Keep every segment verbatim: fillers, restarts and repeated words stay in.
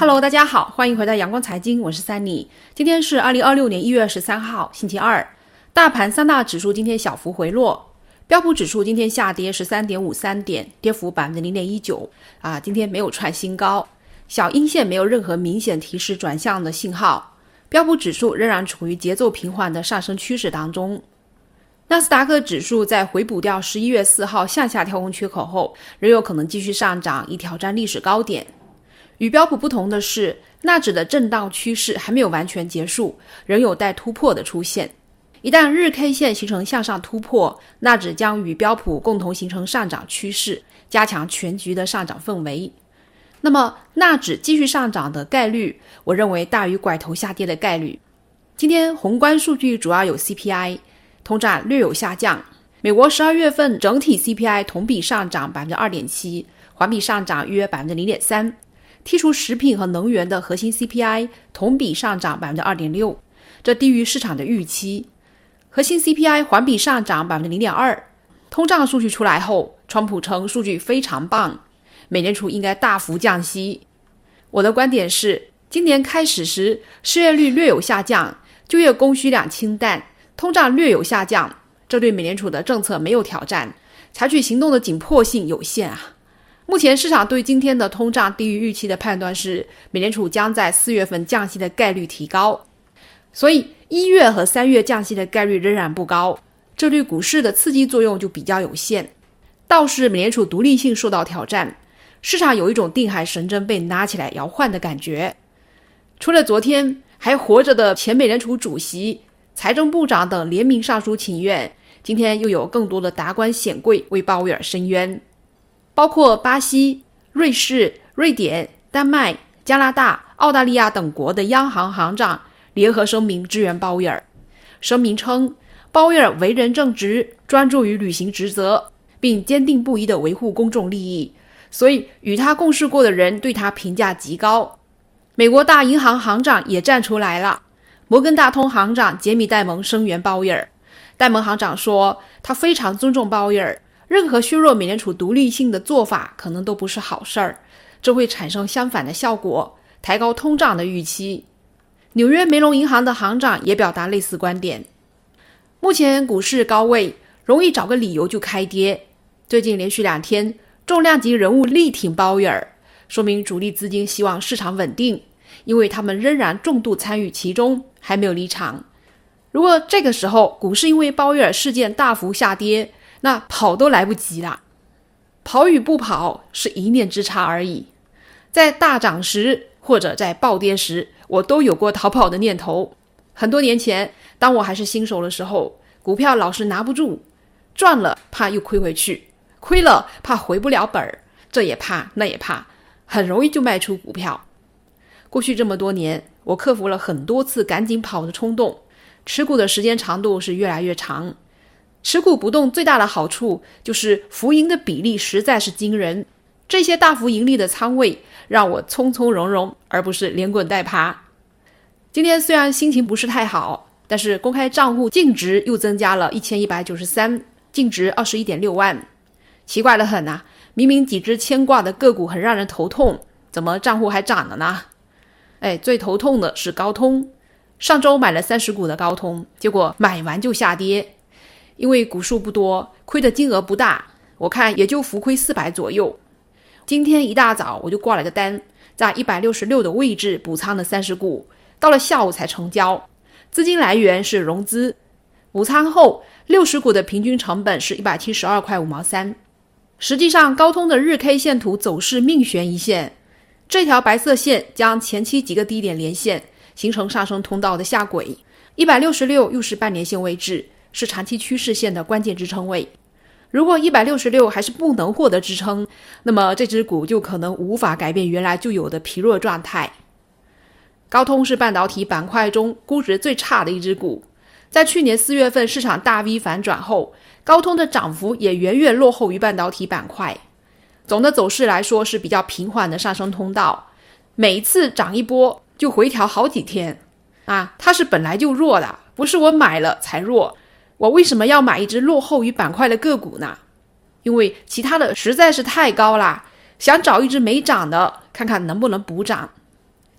Hello， 大家好，欢迎回到阳光财经，我是Sunny。今天是二零二六年一月二十三号，星期二。大盘三大指数今天小幅回落，标普指数今天下跌 十三点五三 点，跌幅 百分之零点一九 啊，今天没有创新高，小阴线没有任何明显提示转向的信号，标普指数仍然处于节奏平缓的上升趋势当中。纳斯达克指数在回补掉十一月四号向下跳空缺口后，仍有可能继续上涨，以挑战历史高点。与标普不同的是，纳指的震荡趋势还没有完全结束，仍有待突破的出现。一旦日 K 线形成向上突破，纳指将与标普共同形成上涨趋势，加强全局的上涨氛围。那么纳指继续上涨的概率，我认为大于拐头下跌的概率。今天宏观数据主要有 C P I， 通胀略有下降。美国十二月份整体 C P I 同比上涨 百分之二点七， 环比上涨约 百分之零点三。剔除食品和能源的核心 C P I 同比上涨 百分之二点六， 这低于市场的预期。核心 C P I 环比上涨 百分之零点二。 通胀数据出来后，川普称数据非常棒，美联储应该大幅降息。我的观点是，今年开始时失业率略有下降，就业供需量清淡，通胀略有下降，这对美联储的政策没有挑战，采取行动的紧迫性有限啊。目前市场对今天的通胀低于预期的判断是，美联储将在四月份降息的概率提高，所以一月和三月降息的概率仍然不高，这对股市的刺激作用就比较有限。倒是美联储独立性受到挑战，市场有一种定海神针被拿起来摇晃的感觉。除了昨天还活着的前美联储主席、财政部长等联名上书请愿，今天又有更多的达官显贵为鲍威尔申冤，包括巴西、瑞士、瑞典、丹麦、加拿大、澳大利亚等国的央行行长联合声明支援鲍威尔。声明称，鲍威尔为人正直，专注于履行职责，并坚定不移地维护公众利益，所以与他共事过的人对他评价极高。美国大银行行长也站出来了，摩根大通行长杰米·戴蒙声援鲍威尔。戴蒙行长说，他非常尊重鲍威尔，任何削弱美联储独立性的做法可能都不是好事儿，这会产生相反的效果，抬高通胀的预期。纽约梅隆银行的行长也表达类似观点。目前股市高位，容易找个理由就开跌。最近连续两天，重量级人物力挺鲍威尔，说明主力资金希望市场稳定，因为他们仍然重度参与其中，还没有离场。如果这个时候股市因为鲍威尔事件大幅下跌，那跑都来不及了。跑与不跑是一念之差而已。在大涨时或者在暴跌时，我都有过逃跑的念头。很多年前，当我还是新手的时候，股票老是拿不住，赚了怕又亏回去，亏了怕回不了本儿，这也怕那也怕，很容易就卖出股票。过去这么多年，我克服了很多次赶紧跑的冲动，持股的时间长度是越来越长。持股不动最大的好处就是浮盈的比例实在是惊人，这些大幅盈利的仓位让我从从容容，而不是连滚带爬。今天虽然心情不是太好，但是公开账户净值又增加了一千一百九十三，净值 二十一点六万。奇怪得很啊，明明几只牵挂的个股很让人头痛，怎么账户还涨了呢？哎，最头痛的是高通。上周买了三十股的高通，结果买完就下跌。因为股数不多，亏的金额不大，我看也就浮亏四百左右。今天一大早我就挂了个单，在一百六十六的位置补仓的三十股，到了下午才成交，资金来源是融资。补仓后六十股的平均成本是一百七十二块五毛三。实际上高通的日 K 线图走势命悬一线，这条白色线将前期几个低点连线，形成上升通道的下轨。一百六十六又是半年线位置，是长期趋势线的关键支撑位。如果一百六十六还是不能获得支撑，那么这只股就可能无法改变原来就有的疲弱状态。高通是半导体板块中估值最差的一只股，在去年四月份市场大 V 反转后，高通的涨幅也远远落后于半导体板块。总的走势来说是比较平缓的上升通道，每一次涨一波就回调好几天啊，它是本来就弱的，不是我买了才弱。我为什么要买一只落后于板块的个股呢？因为其他的实在是太高啦，想找一只没涨的，看看能不能补涨。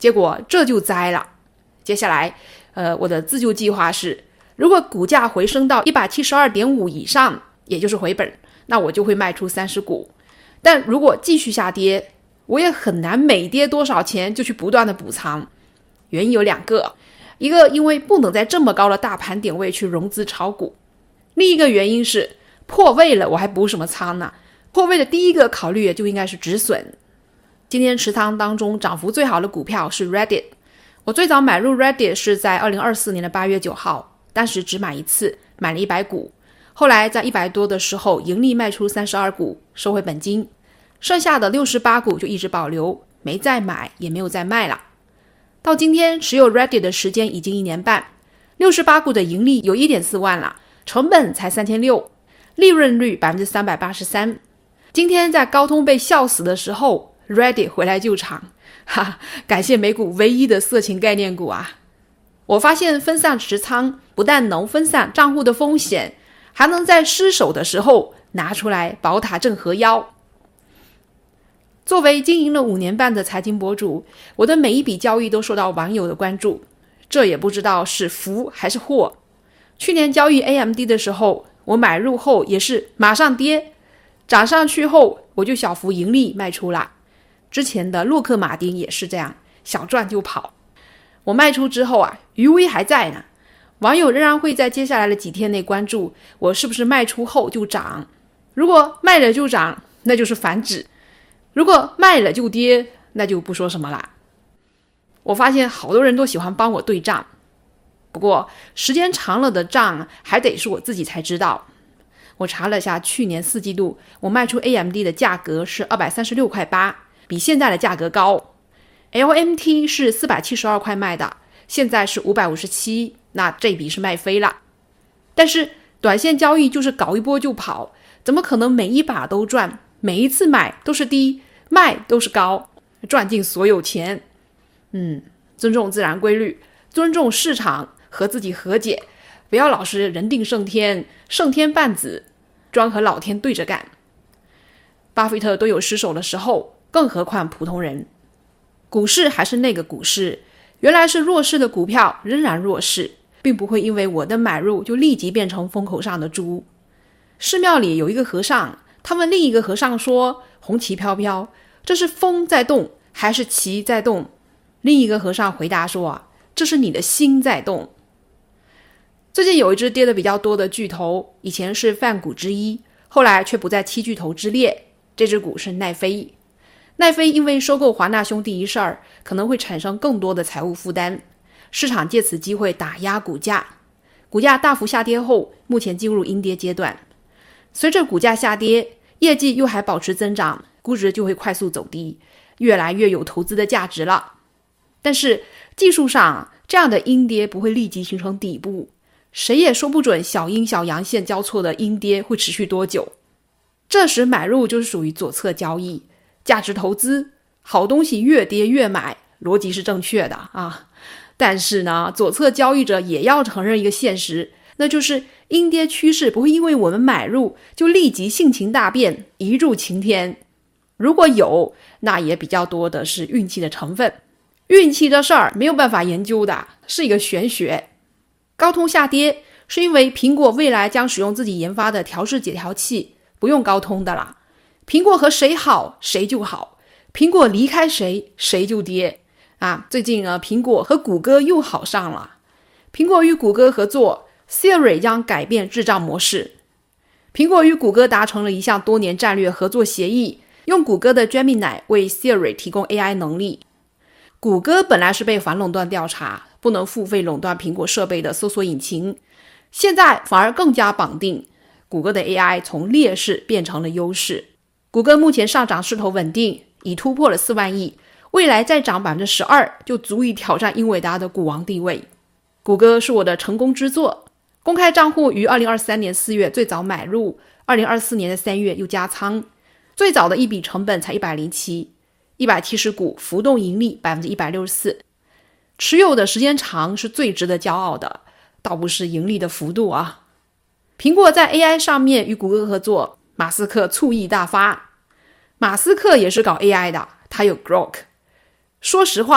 结果这就栽了。接下来呃，我的自救计划是，如果股价回升到 一百七十二点五 以上，也就是回本，那我就会卖出三十股。但如果继续下跌，我也很难每跌多少钱就去不断的补仓。原因有两个，一个因为不能在这么高的大盘点位去融资炒股，另一个原因是破位了我还补什么仓呢？破位的第一个考虑就应该是止损。今天持仓当中涨幅最好的股票是 Reddit， 我最早买入 Reddit 是在二零二四年的八月九号，当时只买一次，买了一百股，后来在一百多的时候盈利卖出三十二股，收回本金，剩下的六十八股就一直保留，没再买也没有再卖了。到今天持有 Reddit 的时间已经一年半，六十八股的盈利有 一点四万了，成本才三千六百，利润率 百分之三百八十三。 今天在高通被笑死的时候 Reddit 回来救场，哈，感谢美股唯一的色情概念股啊！我发现分散持仓不但能分散账户的风险，还能在失手的时候拿出来宝塔镇河妖。作为经营了五年半的财经博主，我的每一笔交易都受到网友的关注，这也不知道是福还是祸。去年交易 A M D 的时候，我买入后也是马上跌，涨上去后我就小幅盈利卖出了。之前的洛克马丁也是这样，小赚就跑。我卖出之后啊，余威还在呢，网友仍然会在接下来的几天内关注我是不是卖出后就涨。如果卖了就涨，那就是反指；如果卖了就跌，那就不说什么啦。我发现好多人都喜欢帮我对账，不过时间长了的账还得是我自己才知道。我查了下去年四季度我卖出 A M D 的价格是二百三十六块八，比现在的价格高。 L M T 是四百七十二块卖的，现在是五百五十七，那这笔是卖飞了。但是短线交易就是搞一波就跑，怎么可能每一把都赚？每一次买都是低，卖都是高，赚尽所有钱。嗯，尊重自然规律，尊重市场，和自己和解，不要老是人定胜天，胜天半子，专和老天对着干。巴菲特都有失手的时候，更何况普通人。股市还是那个股市，原来是弱势的股票仍然弱势，并不会因为我的买入就立即变成风口上的猪。寺庙里有一个和尚，他问另一个和尚说，红旗飘飘，这是风在动还是旗在动？另一个和尚回答说，这是你的心在动。最近有一只跌得比较多的巨头，以前是泛股之一，后来却不在七巨头之列，这只股是奈飞。奈飞因为收购华纳兄弟一事儿，可能会产生更多的财务负担，市场借此机会打压股价，股价大幅下跌后，目前进入阴跌阶段。随着股价下跌，业绩又还保持增长，估值就会快速走低，越来越有投资的价值了。但是技术上，这样的阴跌不会立即形成底部，谁也说不准小阴小阳线交错的阴跌会持续多久。这时买入就是属于左侧交易，价值投资，好东西越跌越买，逻辑是正确的啊。但是呢，左侧交易者也要承认一个现实，那就是阴跌趋势不会因为我们买入就立即性情大变，一柱擎天。如果有，那也比较多的是运气的成分。运气这事儿没有办法研究的，是一个玄学。高通下跌是因为苹果未来将使用自己研发的调试解调器，不用高通的啦。苹果和谁好谁就好，苹果离开谁谁就跌啊！最近呢，苹果和谷歌又好上了。苹果与谷歌合作， Siri 将改变智障模式。苹果与谷歌达成了一项多年战略合作协议，用谷歌的 Gemini 为 Siri 提供 A I 能力。谷歌本来是被反垄断调查，不能付费垄断苹果设备的搜索引擎，现在反而更加绑定，谷歌的 A I 从劣势变成了优势。谷歌目前上涨势头稳定，已突破了四万亿，未来再涨 百分之十二 就足以挑战英伟达的股王地位。谷歌是我的成功之作，公开账户于二零二三年四月最早买入，二零二四年的三月又加仓，最早的一笔成本才一百零七，一百七十股，浮动盈利 百分之一百六十四。 持有的时间长是最值得骄傲的，倒不是盈利的幅度啊。苹果在 A I 上面与谷歌合作，马斯克醋意大发。马斯克也是搞 A I 的，他有 Grok。 说实话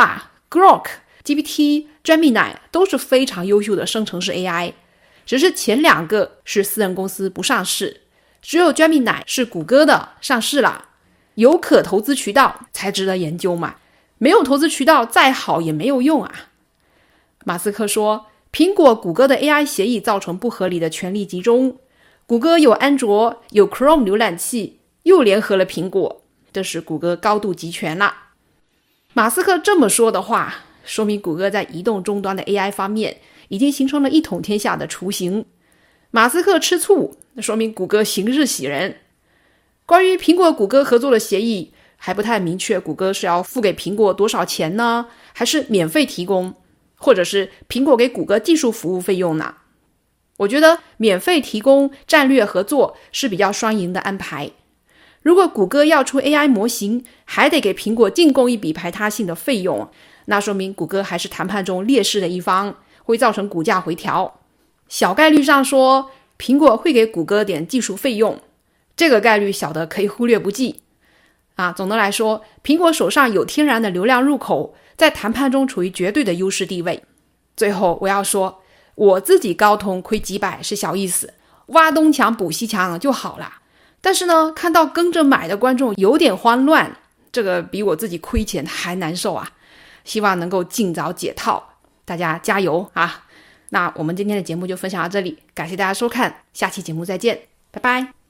Grok、G P T、Gemini 都是非常优秀的生成式 A I， 只是前两个是私人公司不上市，只有 Gemini 是谷歌的上市了。有可投资渠道才值得研究嘛，没有投资渠道再好也没有用啊。马斯克说，苹果谷歌的 A I 协议造成不合理的权力集中，谷歌有安卓，有 Chrome 浏览器，又联合了苹果，这使谷歌高度集权了。马斯克这么说的话，说明谷歌在移动终端的 A I 方面已经形成了一统天下的雏形。马斯克吃醋，说明谷歌行事喜人。关于苹果谷歌合作的协议还不太明确，谷歌是要付给苹果多少钱呢？还是免费提供，或者是苹果给谷歌技术服务费用呢？我觉得免费提供战略合作是比较双赢的安排。如果谷歌要出 A I 模型，还得给苹果进贡一笔排他性的费用，那说明谷歌还是谈判中劣势的一方，会造成股价回调。小概率上说，苹果会给谷歌点技术费用，这个概率小的可以忽略不计啊。总的来说，苹果手上有天然的流量入口，在谈判中处于绝对的优势地位。最后我要说，我自己高通亏几百是小意思，挖东墙补西墙就好了。但是呢，看到跟着买的观众有点慌乱，这个比我自己亏钱还难受啊。希望能够尽早解套，大家加油啊！那我们今天的节目就分享到这里，感谢大家收看，下期节目再见，拜拜。